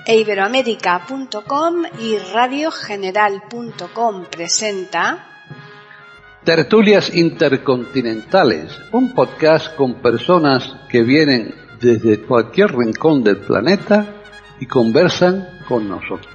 Iberoamérica.com y radiogeneral.com presenta Tertulias Intercontinentales, un podcast con personas que vienen desde cualquier rincón del planeta y conversan con nosotros.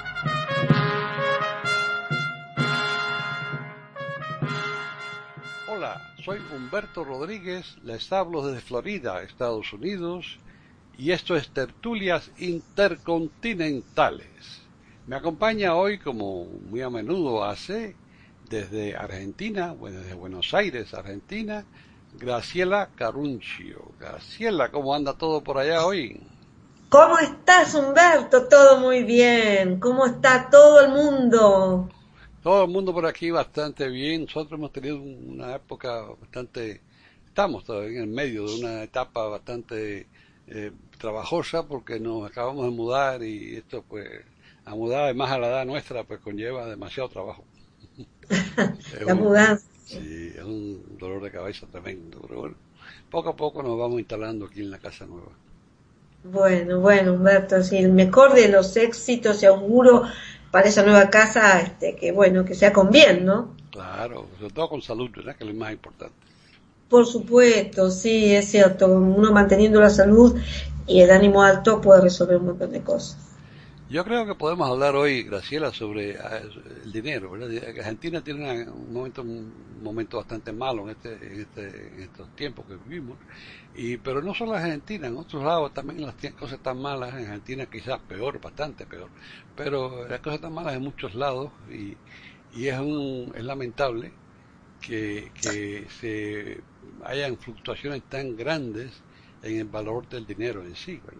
Hola, soy Humberto Rodríguez, les hablo desde Florida, Estados Unidos, y esto es Tertulias Intercontinentales. Me acompaña hoy, como muy a menudo hace, desde Argentina, desde Buenos Aires, Argentina, Graciela Caruncio. Graciela, ¿cómo anda todo por allá hoy? ¿Cómo estás, Humberto? Todo muy bien. ¿Cómo está todo el mundo? Todo el mundo por aquí bastante bien. Nosotros hemos tenido una época bastante, estamos todavía en el medio de una etapa bastante trabajosa porque nos acabamos de mudar y esto pues, a mudar además a la edad nuestra pues conlleva demasiado trabajo. La mudanza. Sí, es un dolor de cabeza tremendo, pero bueno, poco a poco nos vamos instalando aquí en la casa nueva. Bueno, Humberto, sí, el mejor de los éxitos y auguro para esa nueva casa, que bueno, que sea con bien, ¿no? Claro, sobre todo con salud, ¿verdad? Que es lo más importante. Por supuesto, sí, es cierto. Uno manteniendo la salud y el ánimo alto puede resolver un montón de cosas. Yo creo que podemos hablar hoy, Graciela, sobre el dinero, ¿verdad? Argentina tiene un momento bastante malo en estos tiempos que vivimos, pero no solo Argentina, en otros lados también las cosas están malas, en Argentina quizás peor, bastante peor, pero las cosas están malas en muchos lados y es lamentable que se hayan fluctuaciones tan grandes en el valor del dinero en sí, ¿verdad?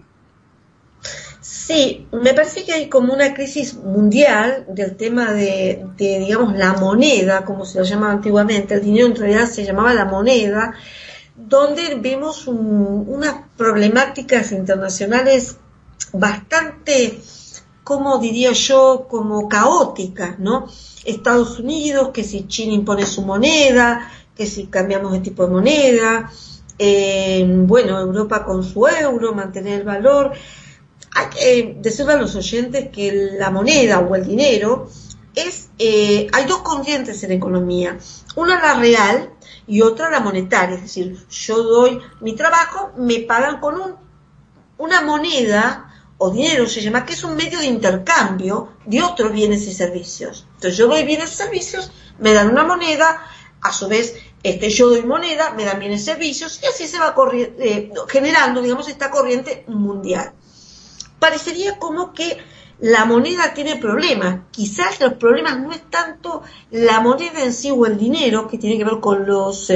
Sí, me parece que hay como una crisis mundial del tema de, digamos, la moneda, como se lo llamaba antiguamente. El dinero en realidad se llamaba la moneda, donde vemos unas problemáticas internacionales bastante, como diría yo, como caóticas, ¿no? Estados Unidos, que si China impone su moneda, que si cambiamos de tipo de moneda, Europa con su euro, mantener el valor. Hay que decirle a los oyentes que la moneda o el dinero hay dos corrientes en la economía, una la real y otra la monetaria, es decir, yo doy mi trabajo, me pagan con una moneda o dinero se llama, que es un medio de intercambio de otros bienes y servicios. Entonces yo doy bienes y servicios, me dan una moneda, a su vez yo doy moneda, me dan bienes y servicios, y así se va generando, digamos, esta corriente mundial. Parecería como que la moneda tiene problemas. Quizás los problemas no es tanto la moneda en sí o el dinero, que tiene que ver con los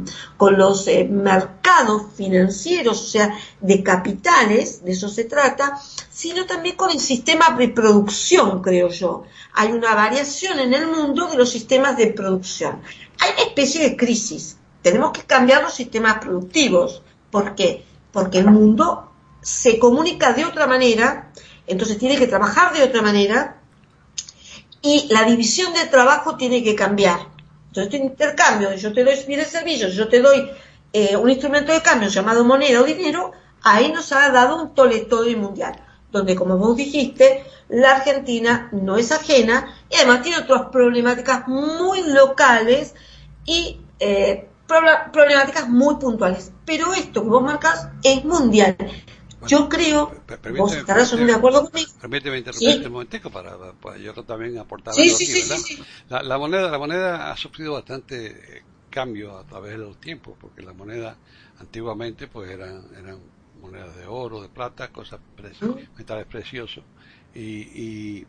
mercados financieros, o sea, de capitales, de eso se trata, sino también con el sistema de producción, creo yo. Hay una variación en el mundo de los sistemas de producción. Hay una especie de crisis. Tenemos que cambiar los sistemas productivos. ¿Por qué? Porque el mundo se comunica de otra manera, entonces tiene que trabajar de otra manera y la división del trabajo tiene que cambiar. Entonces este intercambio, yo te doy bienes y servicios, yo te doy un instrumento de cambio llamado moneda o dinero, ahí nos ha dado un tole-tole mundial, donde como vos dijiste, la Argentina no es ajena y además tiene otras problemáticas muy locales y problemáticas muy puntuales. Pero esto que vos marcas es mundial. Bueno, yo creo, vos estarás de acuerdo conmigo. Permíteme interrumpirte un momentico para yo también aportar algo aquí, ¿verdad? Sí. La moneda ha sufrido bastante cambio a través de los tiempos, porque la moneda antiguamente pues eran monedas de oro, de plata, metales preciosos, y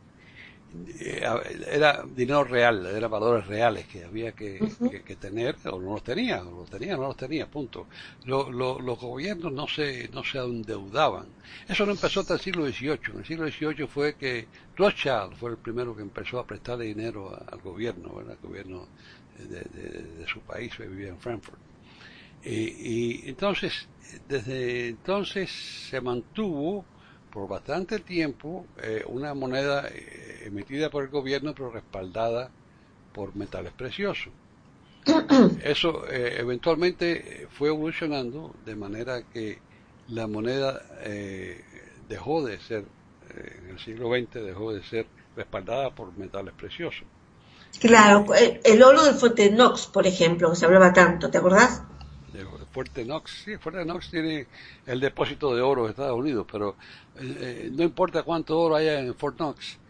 era dinero real, eran valores reales que había que tener, o no los tenía, punto. Los gobiernos no se endeudaban. Eso no empezó hasta el siglo XVIII. En el siglo XVIII fue que Rothschild fue el primero que empezó a prestarle dinero al gobierno, ¿verdad? El gobierno de su país, que vivía en Frankfurt. Y entonces, desde entonces se mantuvo por bastante tiempo una moneda emitida por el gobierno pero respaldada por metales preciosos. Eso eventualmente fue evolucionando de manera que la moneda dejó de ser en el siglo XX dejó de ser respaldada por metales preciosos. Claro, el oro del Fuerte Knox, por ejemplo, que se hablaba tanto, ¿te acordás? El Fuerte Knox, sí, el Fuerte Knox tiene el depósito de oro de Estados Unidos, pero no importa cuánto oro haya en Fort Knox,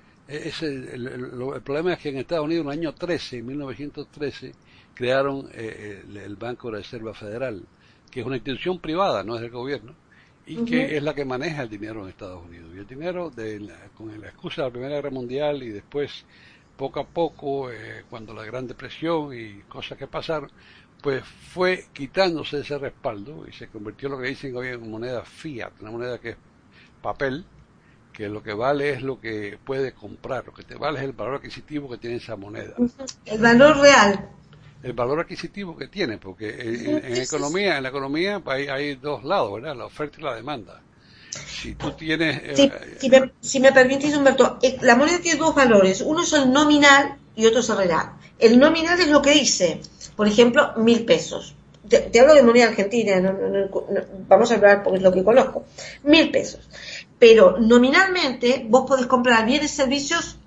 el problema es que en Estados Unidos en el año 1913, crearon el Banco de Reserva Federal, que es una institución privada, no es del gobierno, y que es la que maneja el dinero en Estados Unidos. Y el dinero, con la excusa de la Primera Guerra Mundial y después, poco a poco, cuando la Gran Depresión y cosas que pasaron, pues fue quitándose ese respaldo y se convirtió en lo que dicen hoy en moneda fiat, una moneda que es papel, que lo que vale es lo que puede comprar, lo que te vale es el valor adquisitivo que tiene esa moneda. El valor real. El valor adquisitivo que tiene, porque en la economía hay dos lados, ¿verdad? La oferta y la demanda. Si tú tienes... si me permitís, Humberto, la moneda tiene dos valores. Uno es el nominal y otro es el real. El nominal es lo que dice, por ejemplo, 1.000 pesos. Te hablo de moneda argentina, no, vamos a hablar porque es lo que conozco. 1.000 pesos. Pero nominalmente vos podés comprar bienes y servicios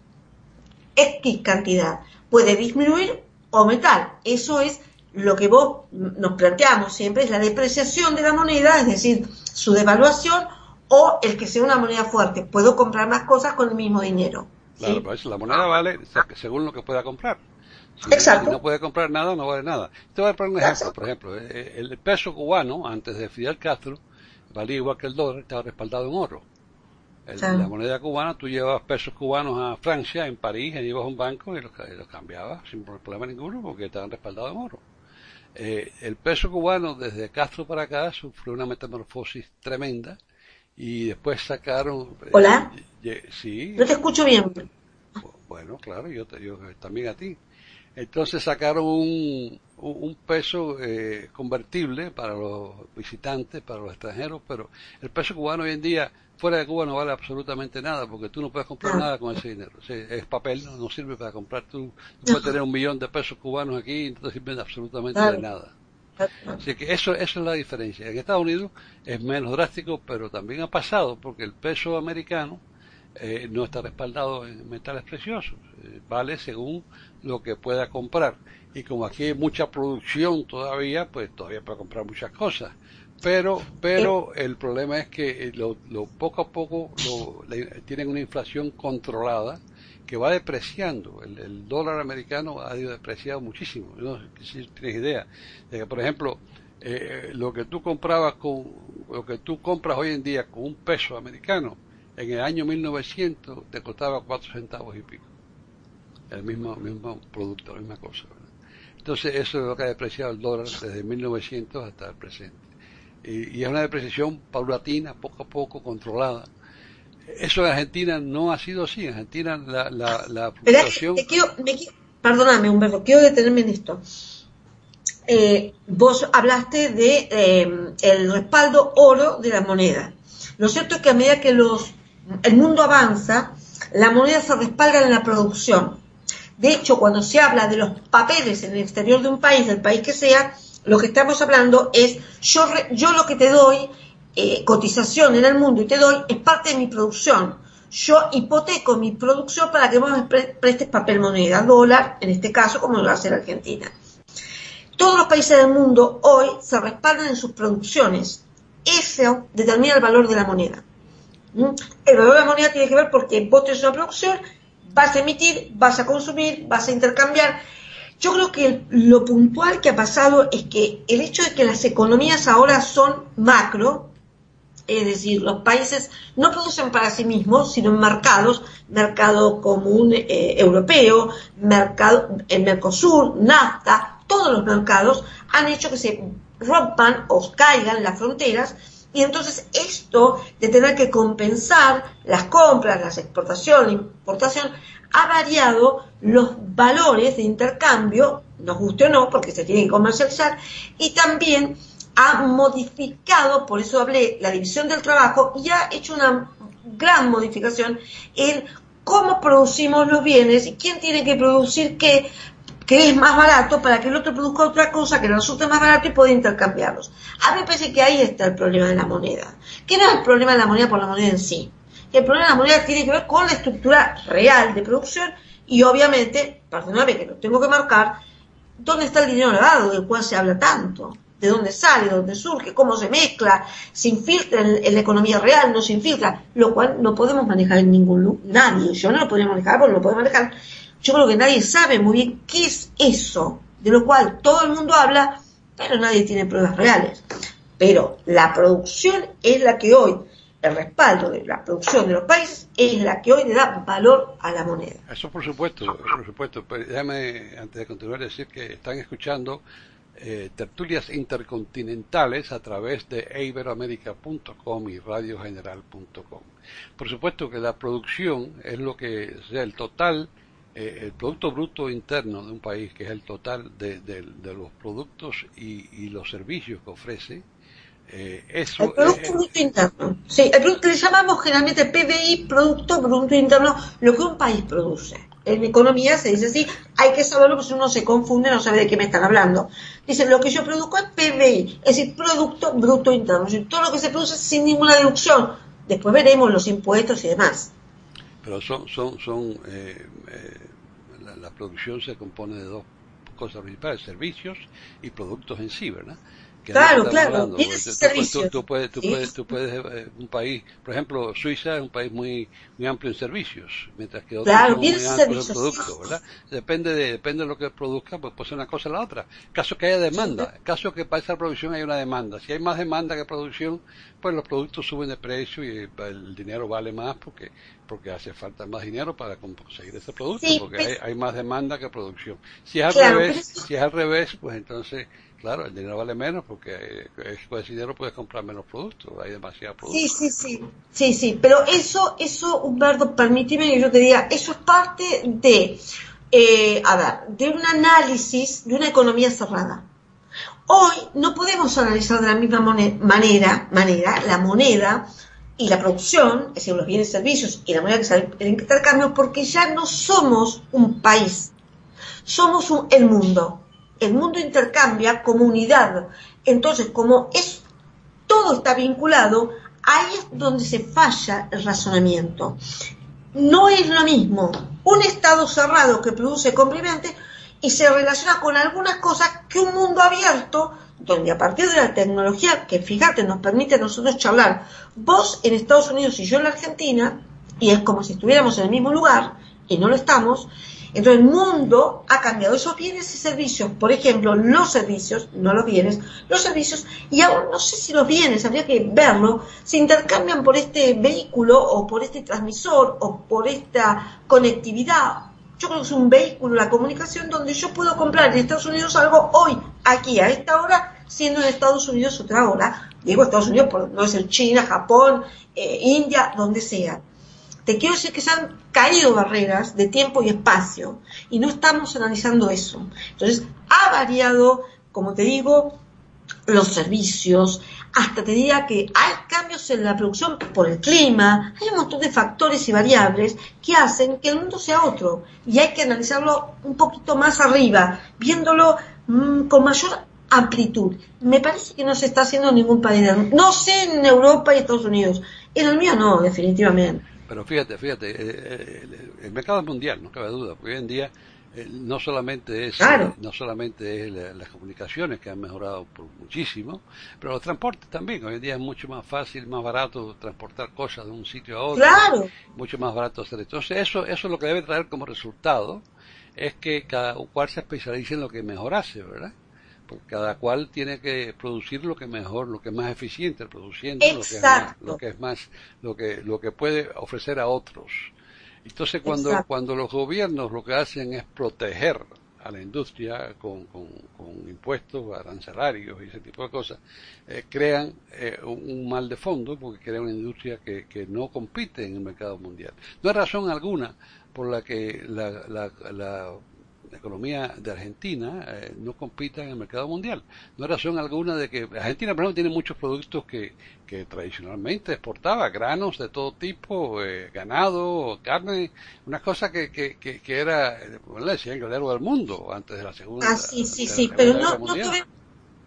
X cantidad. Puede disminuir o aumentar. Eso es lo que vos nos planteamos siempre, es la depreciación de la moneda, es decir, su devaluación, o el que sea una moneda fuerte. Puedo comprar más cosas con el mismo dinero. Claro, ¿sí? pues la moneda vale según lo que pueda comprar. Exacto. Si no puede comprar nada, no vale nada. Te voy a poner un ejemplo, por ejemplo. El peso cubano, antes de Fidel Castro, valía igual que el dólar, estaba respaldado en oro. La moneda cubana, tú llevabas pesos cubanos a Francia, en París, ibas a un banco y los cambiabas sin problema ninguno porque estaban respaldados en oro. El peso cubano desde Castro para acá sufrió una metamorfosis tremenda y después sacaron... ¿Hola? Sí. No te escucho bien. Bueno, claro, yo también a ti. Entonces sacaron un peso convertible para los visitantes, para los extranjeros, pero el peso cubano hoy en día fuera de Cuba no vale absolutamente nada porque tú no puedes comprar nada con ese dinero. O sea, es papel, no sirve para comprar. Tú puedes tener 1 millón de pesos cubanos aquí y no te sirven absolutamente de nada. Así que eso es la diferencia. En Estados Unidos es menos drástico, pero también ha pasado porque el peso americano no está respaldado en metales preciosos, vale según lo que pueda comprar, y como aquí hay mucha producción todavía, pues todavía puede comprar muchas cosas, pero el problema es que poco a poco tienen una inflación controlada que va depreciando. El dólar americano ha ido depreciado muchísimo. No sé si tienes idea de que, por ejemplo, lo que tú compras hoy en día con 1 peso americano, en el año 1900 te costaba 4 centavos y pico. El mismo producto, la misma cosa, ¿verdad? Entonces eso es lo que ha depreciado el dólar desde 1900 hasta el presente. Y es una depreciación paulatina, poco a poco, controlada. Eso en Argentina no ha sido así. En Argentina la fluctuación... Perdóname, Humberto, quiero detenerme en esto. Vos hablaste de el respaldo oro de la moneda. Lo cierto es que a medida que el mundo avanza, la moneda se respalda en la producción. De hecho, cuando se habla de los papeles en el exterior de un país, del país que sea, lo que estamos hablando es, yo lo que te doy, cotización en el mundo y te doy, es parte de mi producción. Yo hipoteco mi producción para que vos me prestes papel moneda, dólar, en este caso, como lo hace la Argentina. Todos los países del mundo hoy se respaldan en sus producciones. Eso determina el valor de la moneda. El valor de la moneda tiene que ver porque vos tenés una producción, vas a emitir, vas a consumir, vas a intercambiar. Yo creo que lo puntual que ha pasado es que el hecho de que las economías ahora son macro, es decir, los países no producen para sí mismos, sino en mercados, mercado común europeo, el Mercosur, NAFTA, todos los mercados han hecho que se rompan o caigan las fronteras, y entonces esto de tener que compensar las compras, las exportaciones, la importación, ha variado los valores de intercambio, nos guste o no, porque se tiene que comercializar, y también ha modificado, por eso hablé, la división del trabajo, y ha hecho una gran modificación en cómo producimos los bienes y quién tiene que producir qué, que es más barato para que el otro produzca otra cosa que le resulte más barato y pueda intercambiarlos. A mí me parece que ahí está el problema de la moneda, que no es el problema de la moneda por la moneda en sí. El problema de la moneda tiene que ver con la estructura real de producción y obviamente, perdóname que lo tengo que marcar, ¿dónde está el dinero lavado del cual se habla tanto? ¿De dónde sale? ¿De dónde surge? ¿Cómo se mezcla? ¿Se infiltra en la economía real? ¿No se infiltra? Lo cual no podemos manejar en ningún lugar. Nadie. Yo no lo podría manejar porque no lo puedo manejar. Yo creo que nadie sabe muy bien qué es eso, de lo cual todo el mundo habla, pero nadie tiene pruebas reales. Pero la producción es la que hoy, el respaldo de la producción de los países, es la que hoy le da valor a la moneda. Eso por supuesto, por supuesto. Pero déjame, antes de continuar, decir que están escuchando tertulias intercontinentales a través de iberoamerica.com y radiogeneral.com. Por supuesto que la producción es lo que sea el total, el Producto Bruto Interno de un país, que es el total de los productos y los servicios que ofrece. Eso el Producto Bruto Interno. Sí, el producto le llamamos generalmente PBI, Producto Bruto Interno, lo que un país produce. En economía se dice así, hay que saberlo porque si uno se confunde no sabe de qué me están hablando. Dicen, lo que yo produzco es PBI, es decir, Producto Bruto Interno, es decir, todo lo que se produce sin ninguna deducción. Después veremos los impuestos y demás. Pero la producción se compone de dos cosas principales, servicios y productos en sí, ¿verdad? Que claro, bienes y servicios. Tú puedes, un país, por ejemplo, Suiza es un país muy amplio en servicios, mientras que otros son muy amplios en productos, ¿verdad? Depende de lo que produzca, pues puede ser una cosa o la otra. Caso que haya demanda, caso que para esa producción hay una demanda. Si hay más demanda que producción, pues los productos suben de precio y el dinero vale más porque hace falta más dinero para conseguir ese producto, porque hay más demanda que producción. Si es al revés, pues entonces, claro, el dinero vale menos porque con ese dinero puedes comprar menos productos, hay demasiados productos. Sí, pero eso, Humberto, permíteme que yo te diga, eso es parte de un análisis de una economía cerrada. Hoy no podemos analizar de la misma manera la moneda y la producción, es decir, los bienes y servicios y la moneda que sale el intercambio, porque ya no somos un país, somos el mundo. El mundo intercambia como unidad. Entonces, como todo está vinculado, ahí es donde se falla el razonamiento. No es lo mismo un estado cerrado que produce complementos y se relaciona con algunas cosas que un mundo abierto, donde a partir de la tecnología, que fíjate, nos permite a nosotros charlar, vos en Estados Unidos y yo en la Argentina, y es como si estuviéramos en el mismo lugar, y no lo estamos. Entonces el mundo ha cambiado esos bienes y servicios, por ejemplo, los servicios, no los bienes, los servicios, y aún no sé si los bienes, habría que verlo, se intercambian por este vehículo o por este transmisor o por esta conectividad. Yo creo que es un vehículo, la comunicación, donde yo puedo comprar en Estados Unidos algo hoy, aquí, a esta hora, siendo en Estados Unidos otra hora. Digo Estados Unidos, por no ser China, Japón, India, donde sea. Te quiero decir que se han caído barreras de tiempo y espacio y no estamos analizando eso. Entonces, ha variado, como te digo, los servicios, hasta te diría que hay cambios en la producción por el clima, hay un montón de factores y variables que hacen que el mundo sea otro y hay que analizarlo un poquito más arriba, viéndolo con mayor amplitud. Me parece que no se está haciendo en ningún país, no sé en Europa y Estados Unidos, en el mío no, definitivamente. Pero fíjate, el mercado mundial, no cabe duda, porque hoy en día no solamente es las comunicaciones que han mejorado por muchísimo, pero los transportes también. Hoy en día es mucho más fácil, más barato transportar cosas de un sitio a otro, mucho más barato hacer esto. Entonces eso lo que debe traer como resultado es que cada cual se especialice en lo que mejor hace, ¿verdad? Porque cada cual tiene que producir lo que mejor, lo que es más eficiente, produciendo lo que puede ofrecer a otros. Entonces cuando los gobiernos lo que hacen es proteger a la industria con impuestos arancelarios y ese tipo de cosas, crean un mal de fondo porque crean una industria que no compite en el mercado mundial. No hay razón alguna por la que la economía de Argentina no compita en el mercado mundial. No hay razón alguna de que Argentina, por ejemplo, tiene muchos productos que tradicionalmente exportaba, granos de todo tipo, ganado, carne, una cosa que era, bueno, le decían el granero del mundo antes de la segunda. Sí, pero no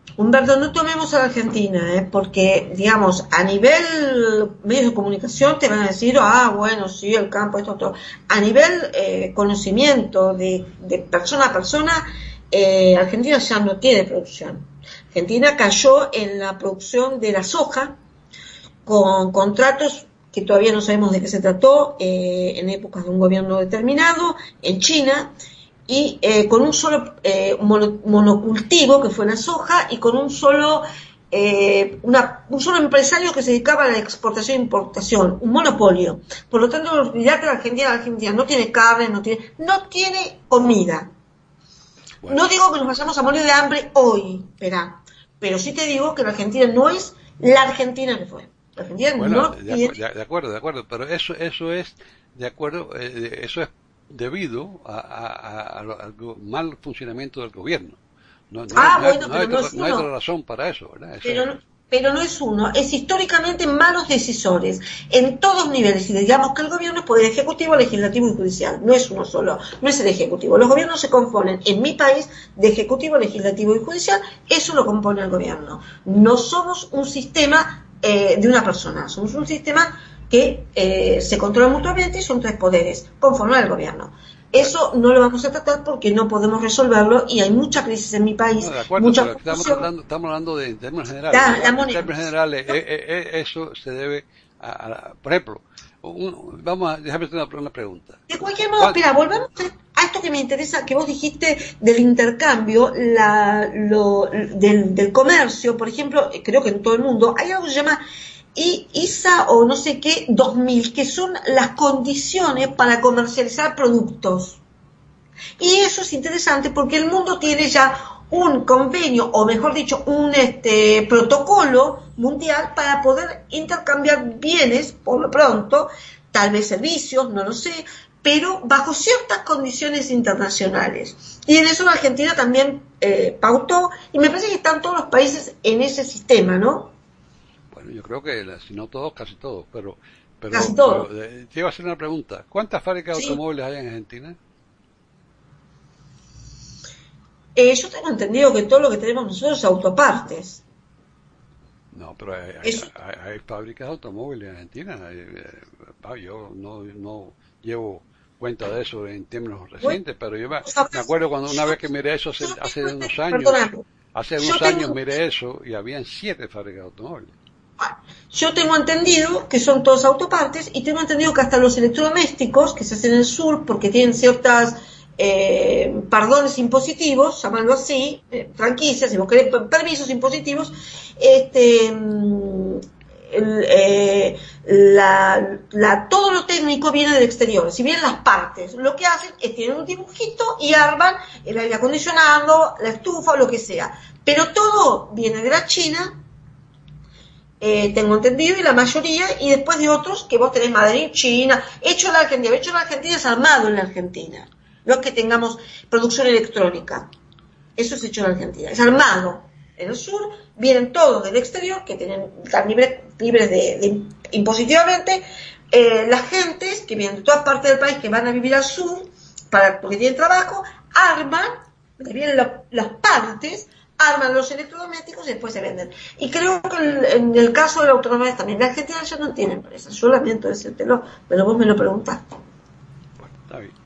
Humberto, no tomemos a la Argentina, porque, digamos, a nivel medios de comunicación te van a decir, bueno, sí, el campo, esto, todo. A nivel conocimiento de persona a persona, Argentina ya no tiene producción. Argentina cayó en la producción de la soja con contratos que todavía no sabemos de qué se trató, en épocas de un gobierno determinado, en China, y con un solo monocultivo que fue la soja y con un solo empresario que se dedicaba a la exportación e importación, un monopolio. Por lo tanto, olvidar que la Argentina no tiene carne, no tiene comida. Bueno. No digo que nos vayamos a morir de hambre hoy, pero sí te digo que la Argentina no es la Argentina que fue. La Argentina bueno, no de acuerdo, pero eso es de acuerdo, eso es debido al mal funcionamiento del gobierno. No hay otra razón para eso, ¿verdad? Pero no es uno, es históricamente malos decisores en todos niveles, y digamos que el gobierno es poder ejecutivo, legislativo y judicial, no es uno solo, no es el ejecutivo. Los gobiernos se componen en mi país de ejecutivo, legislativo y judicial, eso lo compone el gobierno. No somos un sistema de una persona, somos un sistema que se controla mutuamente y son tres poderes, conforme al gobierno. Eso no lo vamos a tratar porque no podemos resolverlo y hay mucha crisis en mi país. No, de acuerdo, mucha estamos hablando de en términos generales. En términos generales, eso se debe por ejemplo, déjame hacer una pregunta. De cualquier modo, mira, volvemos a esto que me interesa, que vos dijiste del intercambio, del comercio, por ejemplo, creo que en todo el mundo, hay algo que se llama ISA o no sé qué 2000, que son las condiciones para comercializar productos. Y eso es interesante porque el mundo tiene ya un convenio, o mejor dicho, un protocolo mundial para poder intercambiar bienes, por lo pronto, tal vez servicios, no lo sé, pero bajo ciertas condiciones internacionales. Y en eso la Argentina también pautó, y me parece que están todos los países en ese sistema, ¿no? Yo creo que, si no todos, casi todos, pero casi todos. Te iba a hacer una pregunta. ¿Cuántas fábricas de automóviles hay en Argentina? Yo tengo entendido que todo lo que tenemos nosotros es autopartes. No, pero hay fábricas de automóviles en Argentina. Yo no llevo cuenta de eso en términos recientes, pero yo me acuerdo cuando una vez que miré eso hace unos años, miré eso y habían 7 fábricas de automóviles. Yo tengo entendido que son todos autopartes y tengo entendido que hasta los electrodomésticos que se hacen en el sur porque tienen ciertas pardones impositivos, llamarlo así, franquicias, si vos querés, permisos impositivos, todo lo técnico viene del exterior. Si bien las partes lo que hacen es tienen un dibujito y arman el aire acondicionado, la estufa o lo que sea, pero todo viene de la China, tengo entendido, y la mayoría, y después de otros que vos tenés Madrid, China, hecho en la Argentina es armado en la Argentina. No es que tengamos producción electrónica, eso es hecho en la Argentina, es armado. En el sur vienen todos del exterior, que están libres de impositivamente, las gentes que vienen de todas partes del país, que van a vivir al sur, porque tienen trabajo, arman, vienen las partes, arman los electrodomésticos y después se venden. Y creo que en el caso de la autonomía también, la Argentina ya no tiene empresas, yo lamento decírtelo, pero vos me lo preguntaste. Bueno, está bien.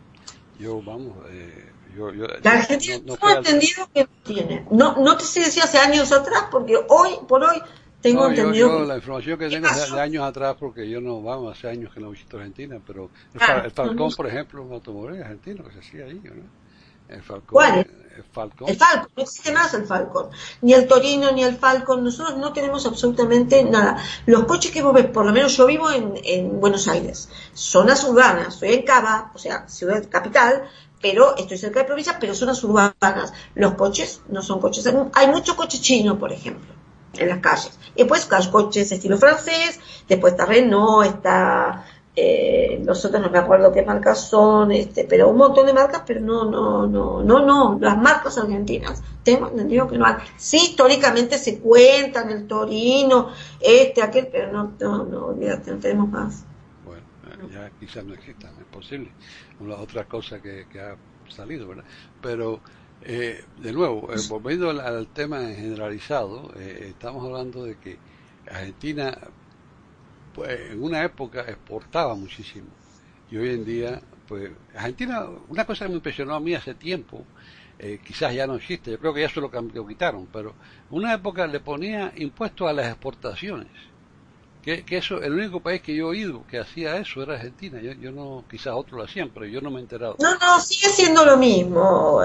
La Argentina no he entendido que tiene. No te sé decir hace años atrás, porque hoy por hoy tengo entendido. La información que tengo es de años atrás, porque yo hace años que no visito Argentina, pero el Falcón, por ejemplo, un automóvil argentino que se hacía ahí, ¿no? El Falcón. ¿Cuál es? El Falcon, no existe más el Falcon, ni el Torino, ni el Falcon, nosotros no tenemos absolutamente nada. Los coches que vos ves, por lo menos yo vivo en Buenos Aires, zonas urbanas, estoy en Cava, o sea, ciudad capital, pero estoy cerca de provincia, pero zonas urbanas. Los coches no son coches, hay muchos coches chinos, por ejemplo, en las calles, y después coches estilo francés, después está Renault, está los otros no me acuerdo qué marcas son, pero un montón de marcas, pero no, las marcas argentinas, tengo entendido que no hay. Sí, históricamente se cuentan el Torino, aquel, pero no, olvídate, no tenemos más. Bueno, ya quizás no existan, es posible. Una otra cosa que ha salido, ¿verdad? Pero De nuevo, volviendo al tema generalizado, estamos hablando de que Argentina, pues, en una época exportaba muchísimo y hoy en día, pues, Argentina, una cosa que me impresionó a mí hace tiempo, quizás ya no existe, yo creo que ya eso lo quitaron, pero en una época le ponía impuestos a las exportaciones. Que eso, el único país que yo he oído que hacía eso era Argentina. Yo no, quizás otros lo hacían, pero yo no me he enterado. No, no, sigue siendo lo mismo,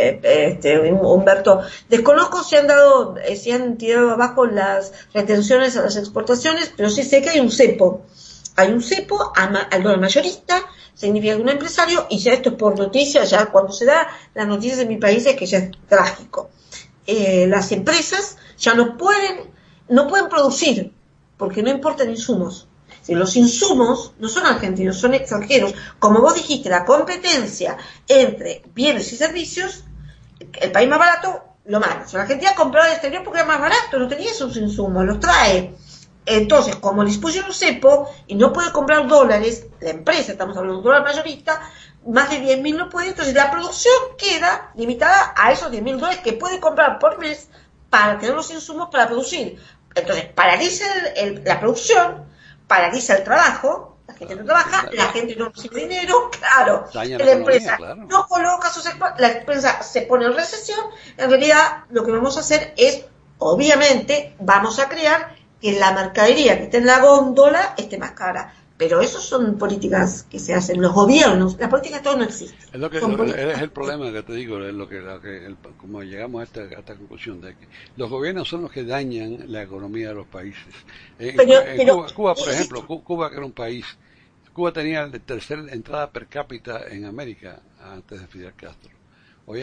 Humberto. Desconozco si han dado, si han tirado abajo las retenciones a las exportaciones, pero sí sé que hay un cepo. Hay un cepo al dólar mayorista, significa que un empresario, y ya esto es por noticias, ya cuando se da las noticias de mi país es que ya es trágico. Las empresas ya no pueden producir, porque no importan insumos. Si los insumos no son argentinos, son extranjeros. Como vos dijiste, la competencia entre bienes y servicios, el país más barato, lo manda. Si la Argentina compraba del exterior porque era más barato, no tenía esos insumos, los trae. Entonces, como les pusieron un cepo y no puede comprar dólares, la empresa, estamos hablando de un dólar mayorista, más de 10.000 no puede, entonces la producción queda limitada a esos 10.000 dólares que puede comprar por mes para tener los insumos para producir. Entonces, paraliza la producción, paraliza el trabajo, la gente no trabaja, la gente no recibe dinero, claro, la empresa no coloca la empresa se pone en recesión. En realidad, lo que vamos a hacer es, obviamente, vamos a crear que la mercadería que esté en la góndola esté más cara. Pero eso son políticas que se hacen los gobiernos, las políticas todas no existen. Es el problema que te digo, como llegamos a esta conclusión de que los gobiernos son los que dañan la economía de los países. Cuba, por ejemplo, Cuba que era un país, Cuba tenía la tercera entrada per cápita en América antes de Fidel Castro. Hoy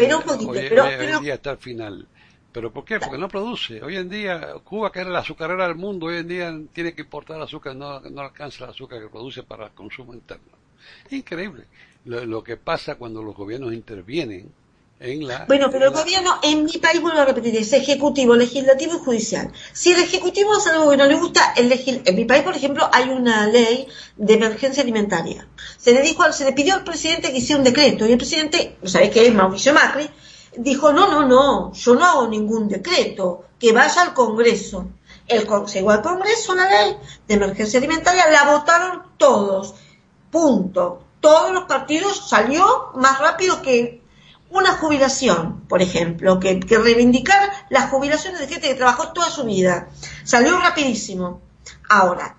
en día está al final. ¿Pero por qué? Porque no produce. Hoy en día, Cuba, que era la azucarera del mundo, hoy en día tiene que importar azúcar, no alcanza el azúcar que produce para el consumo interno. Es increíble lo que pasa cuando los gobiernos intervienen en la... Bueno, pero el gobierno, en mi país, vuelvo a repetir, es ejecutivo, legislativo y judicial. Si el ejecutivo hace algo que no le gusta, en mi país, por ejemplo, hay una ley de emergencia alimentaria. Se le pidió al presidente que hiciera un decreto, y el presidente, ¿sabés qué es? Mauricio Macri, dijo, no, yo no hago ningún decreto, que vaya al Congreso. Llegó al Congreso una ley de emergencia alimentaria, la votaron todos, punto. Todos los partidos, salió más rápido que una jubilación, por ejemplo, que reivindicar las jubilaciones de gente que trabajó toda su vida. Salió rapidísimo. Ahora,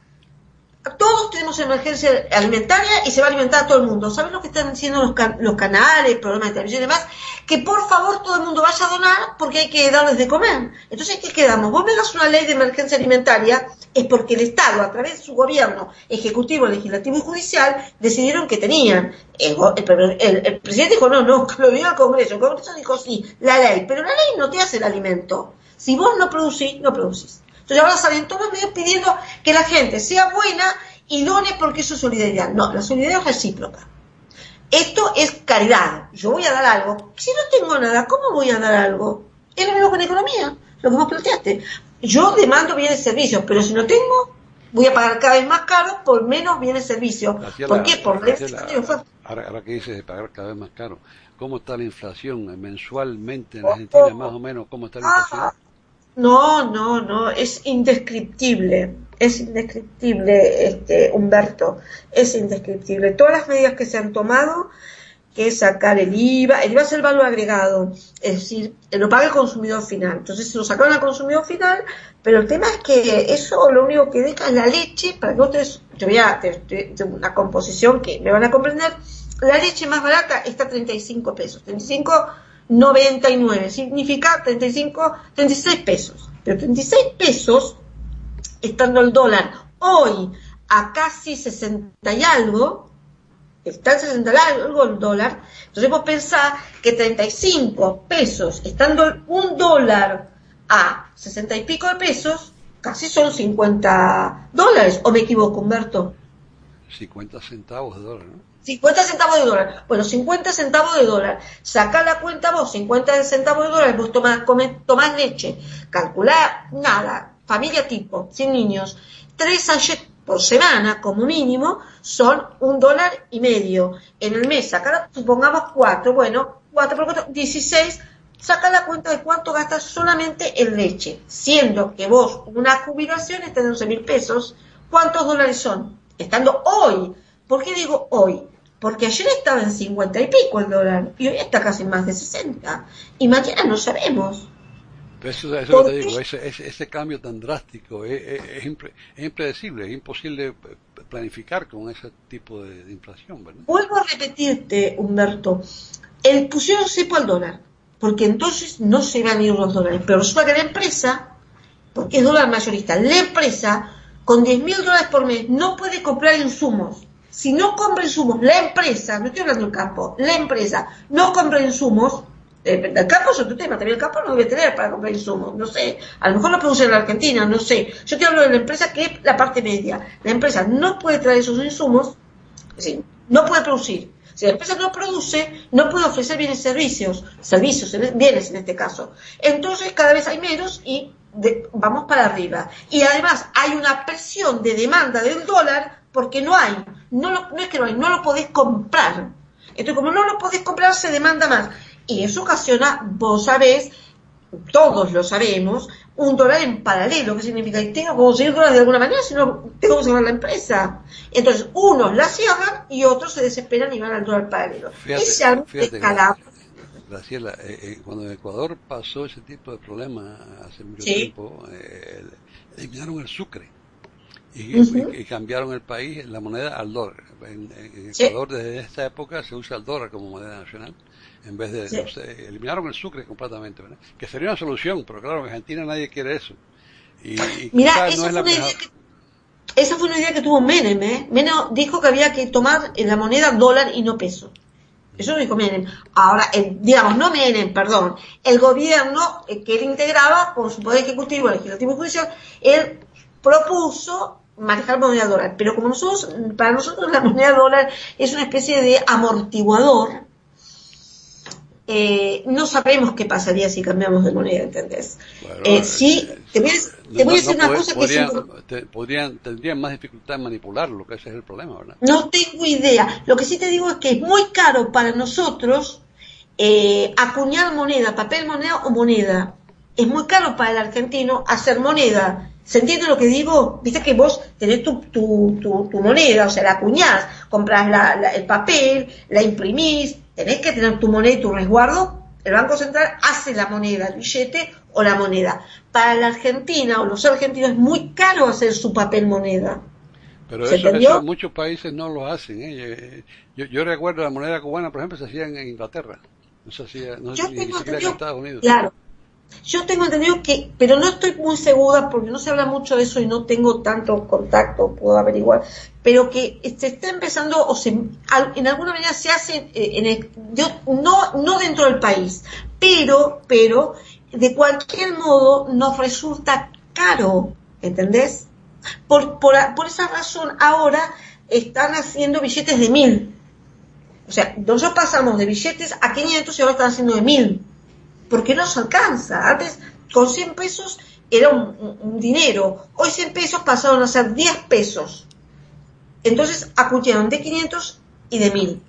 todos tenemos emergencia alimentaria y se va a alimentar a todo el mundo. ¿Saben lo que están diciendo los canales, programas de televisión y demás? Que por favor todo el mundo vaya a donar porque hay que darles de comer. Entonces, ¿qué quedamos? Vos me das una ley de emergencia alimentaria, es porque el Estado, a través de su gobierno ejecutivo, legislativo y judicial, decidieron que tenían. El presidente dijo, no, que lo diga el Congreso. El Congreso dijo, sí, la ley. Pero la ley no te hace el alimento. Si vos no producís, no producís. Entonces ahora salen todos los medios pidiendo que la gente sea buena y done porque eso es solidaridad. No, la solidaridad es recíproca. Esto es caridad. Yo voy a dar algo. Si no tengo nada, ¿cómo voy a dar algo? Es lo mismo con economía, lo que vos planteaste. Yo demando bienes y servicios, pero si no tengo, voy a pagar cada vez más caro por menos bienes y servicios. ¿Por qué? Por ahora que dices de pagar cada vez más caro, ¿cómo está la inflación mensualmente en Argentina, más o menos? ¿Cómo está la inflación? No, es indescriptible, Humberto, es indescriptible. Todas las medidas que se han tomado, que es sacar el IVA es el valor agregado, es decir, lo paga el consumidor final. Entonces se lo sacaron al consumidor final, pero el tema es que eso lo único que deja es la leche, para que ustedes, yo voy a una composición que me van a comprender, la leche más barata está a 35 pesos, 35,99, significa 36 pesos. Pero 36 pesos, estando el dólar hoy a casi 60 y algo, está en 60 y algo el dólar, entonces vos pensás que 35 pesos, estando un dólar a 60 y pico de pesos, casi son 50 dólares, ¿o me equivoco, Humberto? 50 centavos de dólar, ¿no? 50 centavos de dólar. Bueno, 50 centavos de dólar. Sacá la cuenta vos, 50 centavos de dólar, vos tomás leche. Calculá, nada, familia tipo, 100 niños, 3 sachets por semana, como mínimo, son $1.50. En el mes, acá supongamos 4, bueno, 4 por 4, 16 saca la cuenta de cuánto gastas solamente en leche, siendo que vos una jubilación está en 11.000 pesos, ¿cuántos dólares son? Estando hoy. ¿Por qué digo hoy? Porque ayer estaba en 50 y pico el dólar, y hoy está casi más de 60, y mañana no sabemos. Pero eso es lo que te digo, ese cambio tan drástico es impredecible, es imposible planificar con ese tipo de inflación, ¿verdad? Vuelvo a repetirte, Humberto, pusieron cepo al dólar, porque entonces no se iban a ir los dólares, pero resulta que la empresa, porque es dólar mayorista, la empresa con 10.000 dólares por mes no puede comprar insumos. Si no compra insumos, la empresa, no estoy hablando del campo, la empresa no compra insumos, el campo es otro tema, también el campo no debe tener para comprar insumos, no sé, a lo mejor lo produce en la Argentina, no sé. Yo te hablo de la empresa que es la parte media. La empresa no puede traer esos insumos, es decir, no puede producir. Si la empresa no produce, no puede ofrecer bienes y servicios, bienes en este caso. Entonces cada vez hay menos y vamos para arriba. Y además hay una presión de demanda del dólar porque no hay, no es que no hay, no lo podés comprar. Entonces como no lo podés comprar se demanda más. Y eso ocasiona, vos sabés, todos lo sabemos, un dólar en paralelo, que significa que tengo que conseguir dólares de alguna manera, si no tengo que cerrar la empresa. Entonces, unos la cierran y otros se desesperan y van al dólar paralelo. Fíjate, Graciela, cuando en Ecuador pasó ese tipo de problema hace mucho tiempo, eliminaron el sucre y cambiaron el país, la moneda al dólar. En Ecuador desde esta época se usa el dólar como moneda nacional. En vez de, eliminaron el sucre completamente, ¿verdad? Que sería una solución, pero claro, en Argentina nadie quiere eso. Mira, esa fue una idea que tuvo Menem, Menem dijo que había que tomar la moneda dólar y no peso. Eso lo dijo Menem. Ahora, digamos, no Menem, perdón, el gobierno que él integraba con su poder ejecutivo, legislativo y judicial, él propuso manejar moneda dólar. Pero como para nosotros la moneda dólar es una especie de amortiguador. No sabemos qué pasaría si cambiamos de moneda, ¿entendés? Bueno, sí, te voy a decir una cosa que tendrían más dificultad en manipularlo, que ese es el problema, ¿verdad? No tengo idea. Lo que sí te digo es que es muy caro para nosotros acuñar moneda, papel moneda o moneda. Es muy caro para el argentino hacer moneda. ¿Se entiende lo que digo? Viste que vos tenés tu moneda, o sea, la acuñás, compras el papel, la imprimís, tenés que tener tu moneda y tu resguardo. El Banco Central hace la moneda, el billete o la moneda. Para la Argentina o los argentinos es muy caro hacer su papel moneda. Pero eso muchos países no lo hacen. Yo recuerdo la moneda cubana, por ejemplo, se hacía en Inglaterra. No se hacía, ni siquiera en Estados Unidos. Claro. Yo tengo entendido que, pero no estoy muy segura porque no se habla mucho de eso y no tengo tanto contacto, puedo averiguar, pero que se está empezando en alguna manera se hace no dentro del país, pero de cualquier modo nos resulta caro, ¿entendés? Por esa razón ahora están haciendo billetes de 1.000. O sea, nosotros pasamos de billetes a 500 y ahora están haciendo de 1.000. Porque no se alcanza. Antes con 100 pesos era un dinero. Hoy 100 pesos pasaron a ser 10 pesos. Entonces acuñaron de 500 y de 1.000.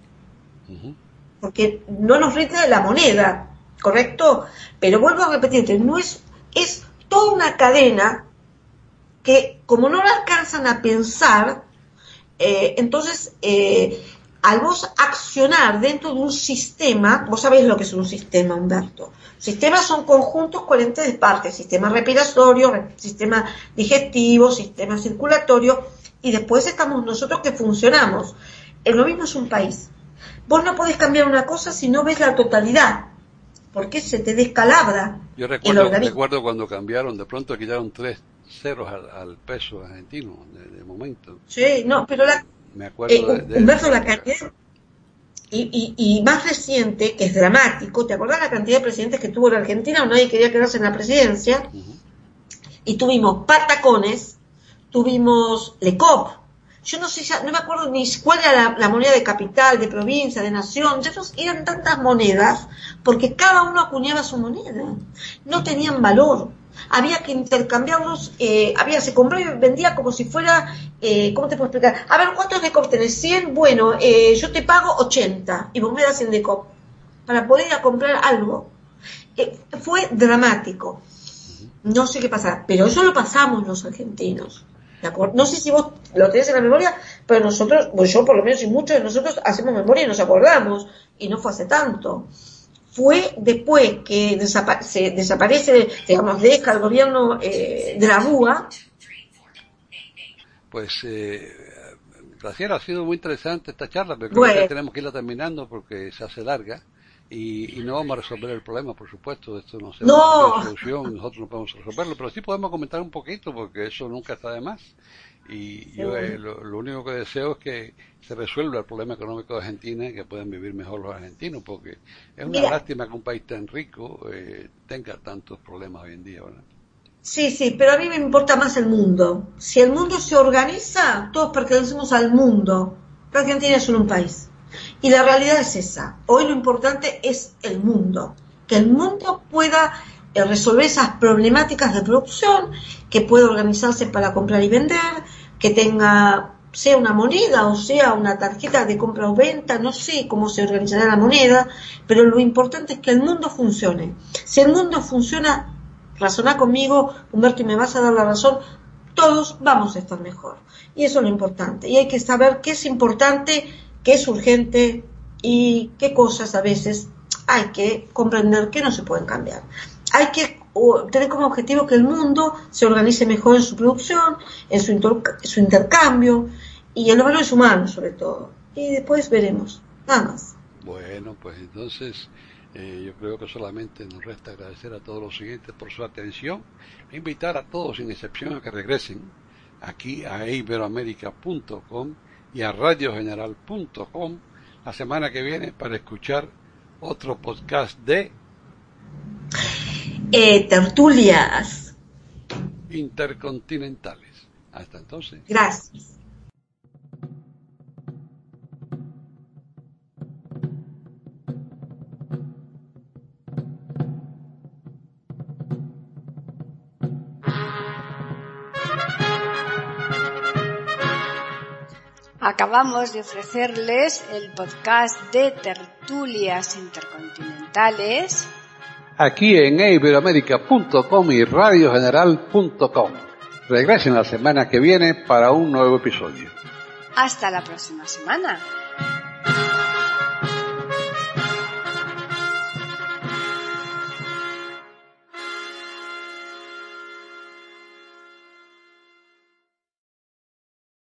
Porque no nos rinde la moneda, ¿correcto? Pero vuelvo a repetirte, es toda una cadena que como no la alcanzan a pensar, entonces al vos accionar dentro de un sistema, vos sabés lo que es un sistema, Humberto. Sistemas son conjuntos coherentes de partes, sistema respiratorio, sistema digestivo, sistema circulatorio, y después estamos nosotros que funcionamos. Lo mismo es un país. Vos no podés cambiar una cosa si no ves la totalidad, porque se te descalabra. Yo recuerdo cuando cambiaron, de pronto quitaron 3 ceros al peso argentino, de momento. Sí, no, pero me acuerdo Humberto, la cantidad y más reciente, que es dramático, ¿te acordás la cantidad de presidentes que tuvo la Argentina? Nadie quería quedarse en la presidencia, y tuvimos patacones, tuvimos LECOP, yo no sé, no me acuerdo ni cuál era la moneda de capital, de provincia, de nación, eran tantas monedas, porque cada uno acuñaba su moneda, no tenían valor. Había que intercambiarlos, se compraba y vendía como si fuera, ¿cómo te puedo explicar? A ver, ¿cuántos DECOP tenés? 100, bueno, yo te pago 80 y vos me das 100 DECOP para poder ir a comprar algo. fue dramático. No sé qué pasará, pero eso lo pasamos los argentinos. ¿De acuerdo? No sé si vos lo tenés en la memoria, pero nosotros, pues yo por lo menos y muchos de nosotros hacemos memoria y nos acordamos, y no fue hace tanto. Fue después que se desaparece, digamos, deja el gobierno de la Rúa. Pues, Graciela, ha sido muy interesante esta charla, pero Bueno. creo que tenemos que irla terminando porque se hace larga. Y no vamos a resolver el problema, por supuesto, esto no se va a solución, nosotros no podemos resolverlo, pero sí podemos comentar un poquito, porque eso nunca está de más. Y yo lo único que deseo es que se resuelva el problema económico de Argentina y que puedan vivir mejor los argentinos, porque es una lástima que un país tan rico tenga tantos problemas hoy en día, ¿verdad? Sí, pero a mí me importa más el mundo. Si el mundo se organiza, todos pertenecemos al mundo. Argentina es solo un país. Y la realidad es esa. Hoy lo importante es el mundo. Que el mundo pueda resolver esas problemáticas de producción, que pueda organizarse para comprar y vender, que tenga, sea una moneda o sea una tarjeta de compra o venta, no sé cómo se organizará la moneda, pero lo importante es que el mundo funcione. Si el mundo funciona, razoná conmigo, Humberto, y me vas a dar la razón, todos vamos a estar mejor. Y eso es lo importante. Y hay que saber qué es importante, qué es urgente y qué cosas a veces hay que comprender que no se pueden cambiar. Hay que tener como objetivo que el mundo se organice mejor en su producción, en su intercambio y en los valores humanos sobre todo. Y después veremos, nada más. Bueno, pues entonces yo creo que solamente nos resta agradecer a todos los siguientes por su atención e invitar a todos sin excepción a que regresen aquí a iberoamerica.com y a radiogeneral.com la semana que viene para escuchar otro podcast de tertulias intercontinentales. Hasta entonces. Gracias. Acabamos de ofrecerles el podcast de tertulias intercontinentales aquí en iberoamerica.com y radiogeneral.com. Regresen la semana que viene para un nuevo episodio. Hasta la próxima semana.